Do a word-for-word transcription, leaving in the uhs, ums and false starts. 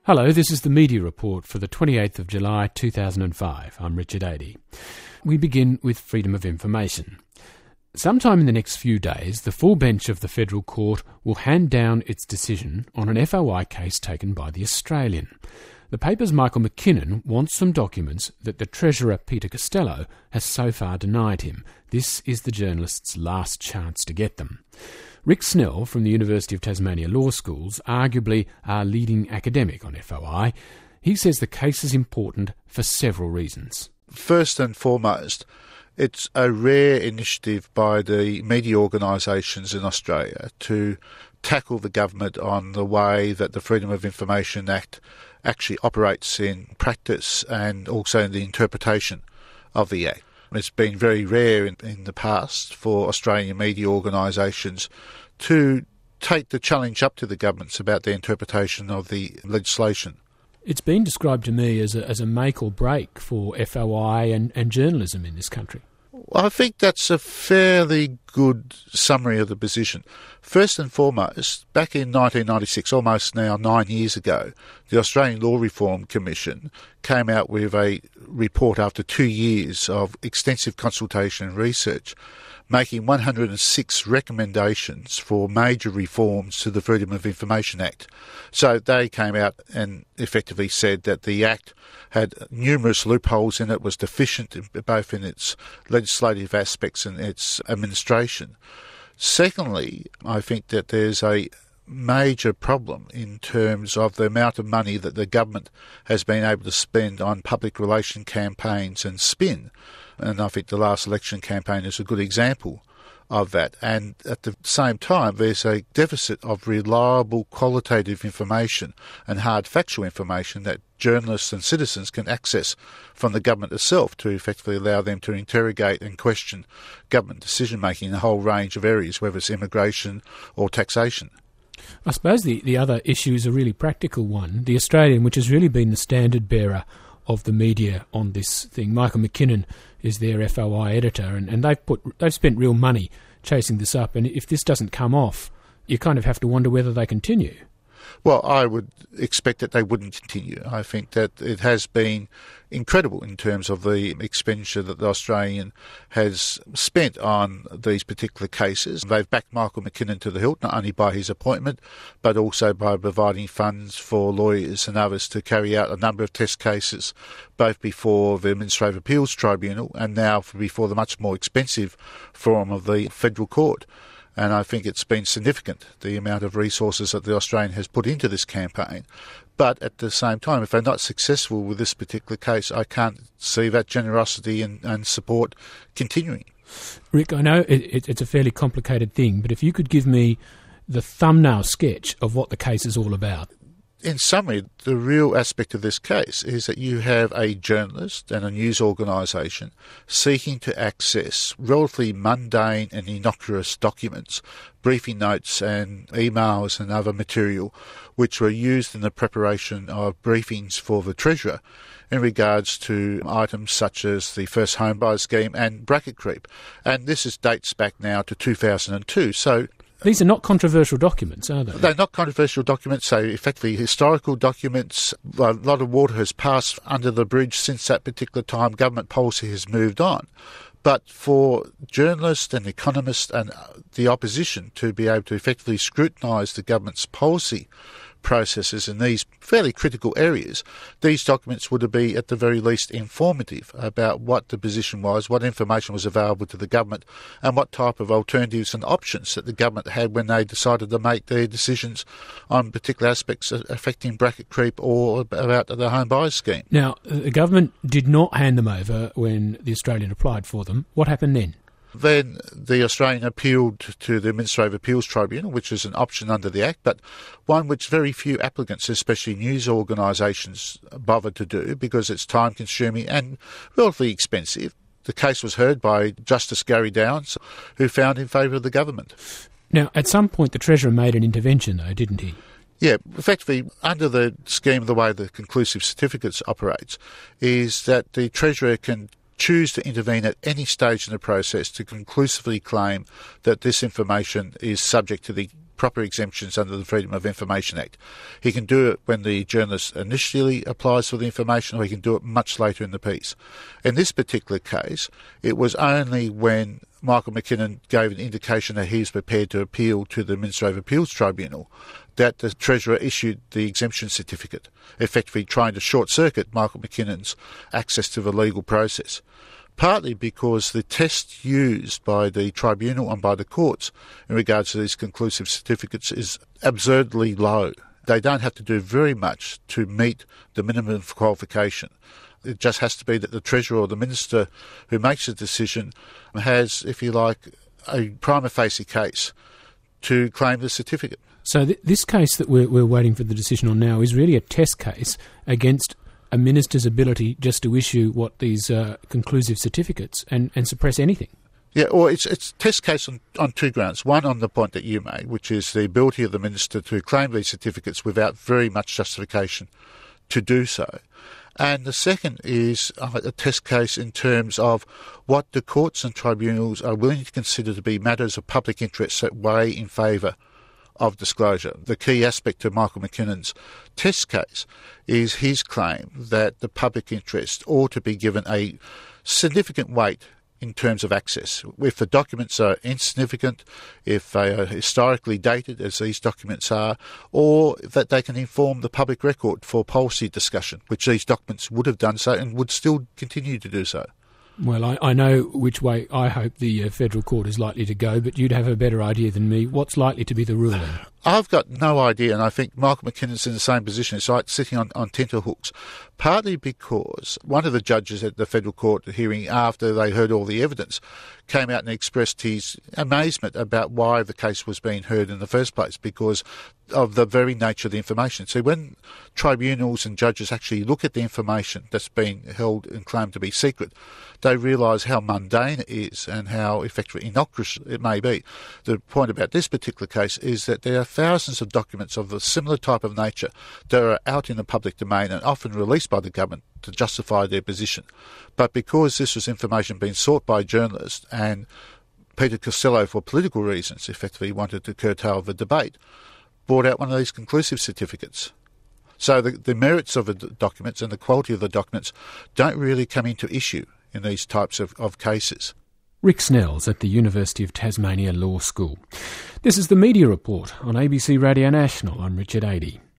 Hello, this is the Media Report for the twenty-eighth of July two thousand five. I'm Richard Adey. We begin with freedom of information. Sometime in the next few days, the full bench of the Federal Court will hand down its decision on an F O I case taken by The Australian. The paper's Michael McKinnon wants some documents that the Treasurer, Peter Costello, has so far denied him. This is the journalist's last chance to get them. Rick Snell from the University of Tasmania Law Schools, arguably our leading academic on F O I, he says the case is important for several reasons. First and foremost, it's a rare initiative by the media organisations in Australia to tackle the government on the way that the Freedom of Information Act actually operates in practice and also in the interpretation of the Act. It's been very rare in, in the past for Australian media organisations to take the challenge up to the governments about their interpretation of the legislation. It's been described to me as a, as a make or break for F O I and, and journalism in this country. I think that's a fairly good summary of the position. First and foremost, back in nineteen ninety-six, almost now nine years ago, the Australian Law Reform Commission came out with a report after two years of extensive consultation and research, making one hundred six recommendations for major reforms to the Freedom of Information Act. So they came out and effectively said that the Act had numerous loopholes in it, was deficient both in its legislative aspects and its administration. Secondly, I think that there's a major problem in terms of the amount of money that the government has been able to spend on public relation campaigns and spin. And I think the last election campaign is a good example of that. And at the same time, there's a deficit of reliable qualitative information and hard factual information that journalists and citizens can access from the government itself to effectively allow them to interrogate and question government decision-making in a whole range of areas, whether it's immigration or taxation. I suppose the, the other issue is a really practical one. The Australian, which has really been the standard bearer of the media on this thing. Michael McKinnon is their F O I editor, and, and they've put they've spent real money chasing this up, and if this doesn't come off, you kind of have to wonder whether they continue. Well, I would expect that they wouldn't continue. I think that it has been incredible in terms of the expenditure that the Australian has spent on these particular cases. They've backed Michael McKinnon to the hilt, not only by his appointment, but also by providing funds for lawyers and others to carry out a number of test cases, both before the Administrative Appeals Tribunal and now before the much more expensive forum of the Federal Court. And I think it's been significant, the amount of resources that the Australian has put into this campaign. But at the same time, if they're not successful with this particular case, I can't see that generosity and, and support continuing. Rick, I know it, it, it's a fairly complicated thing, but if you could give me the thumbnail sketch of what the case is all about. In summary, the real aspect of this case is that you have a journalist and a news organisation seeking to access relatively mundane and innocuous documents, briefing notes and emails and other material which were used in the preparation of briefings for the Treasurer in regards to items such as the first home buyer scheme and bracket creep. And this is, dates back now to two thousand two. So these are not controversial documents, are they? They're not controversial documents, so effectively historical documents. A lot of water has passed under the bridge since that particular time. Government policy has moved on. But for journalists and economists and the opposition to be able to effectively scrutinise the government's policy processes in these fairly critical areas, these documents would be at the very least informative about what the position was, what information was available to the government, and what type of alternatives and options that the government had when they decided to make their decisions on particular aspects affecting bracket creep or about the home buyers scheme. Now, the government did not hand them over when the Australian applied for them. What happened then? Then the Australian appealed to the Administrative Appeals Tribunal, which is an option under the Act, but one which very few applicants, especially news organisations, bother to do because it's time-consuming and relatively expensive. The case was heard by Justice Gary Downs, who found in favour of the government. Now, at some point the Treasurer made an intervention, though, didn't he? Yeah, effectively, under the scheme, the way the conclusive certificates operates, is that the Treasurer can choose to intervene at any stage in the process to conclusively claim that this information is subject to the proper exemptions under the Freedom of Information Act. He can do it when the journalist initially applies for the information, or he can do it much later in the piece. In this particular case, it was only when Michael Mackinnon gave an indication that he was prepared to appeal to the Administrative Appeals Tribunal that the Treasurer issued the exemption certificate, effectively trying to short-circuit Michael Mackinnon's access to the legal process. Partly because the test used by the tribunal and by the courts in regards to these conclusive certificates is absurdly low. They don't have to do very much to meet the minimum qualification. It just has to be that the Treasurer or the Minister who makes the decision has, if you like, a prima facie case to claim the certificate. So th- this case that we're, we're waiting for the decision on now is really a test case against a minister's ability just to issue what these uh, conclusive certificates and, and suppress anything. Yeah, well, it's it's a test case on, on two grounds. One, on the point that you made, which is the ability of the minister to claim these certificates without very much justification to do so. And the second is uh, a test case in terms of what the courts and tribunals are willing to consider to be matters of public interest that weigh in favour of disclosure. The key aspect to Michael Mackinnon's test case is his claim that the public interest ought to be given a significant weight in terms of access. If the documents are insignificant, if they are historically dated, as these documents are, or that they can inform the public record for policy discussion, which these documents would have done so and would still continue to do so. Well, I, I know which way I hope the uh, federal court is likely to go, but you'd have a better idea than me. What's likely to be the ruling? I've got no idea, and I think Michael Mackinnon's in the same position. It's like sitting on, on tenterhooks, partly because one of the judges at the federal court hearing, after they heard all the evidence, came out and expressed his amazement about why the case was being heard in the first place, because of the very nature of the information. So when tribunals and judges actually look at the information that's being held and claimed to be secret, they realise how mundane it is and how effectively innocuous it may be. The point about this particular case is that there are thousands of documents of a similar type of nature that are out in the public domain and often released by the government to justify their position. But because this was information being sought by journalists, and Peter Costello, for political reasons, effectively wanted to curtail the debate, brought out one of these conclusive certificates. So the, the merits of the documents and the quality of the documents don't really come into issue in these types of, of cases. Rick Snells at the University of Tasmania Law School. This is the Media Report on A B C Radio National. I'm Richard Adey.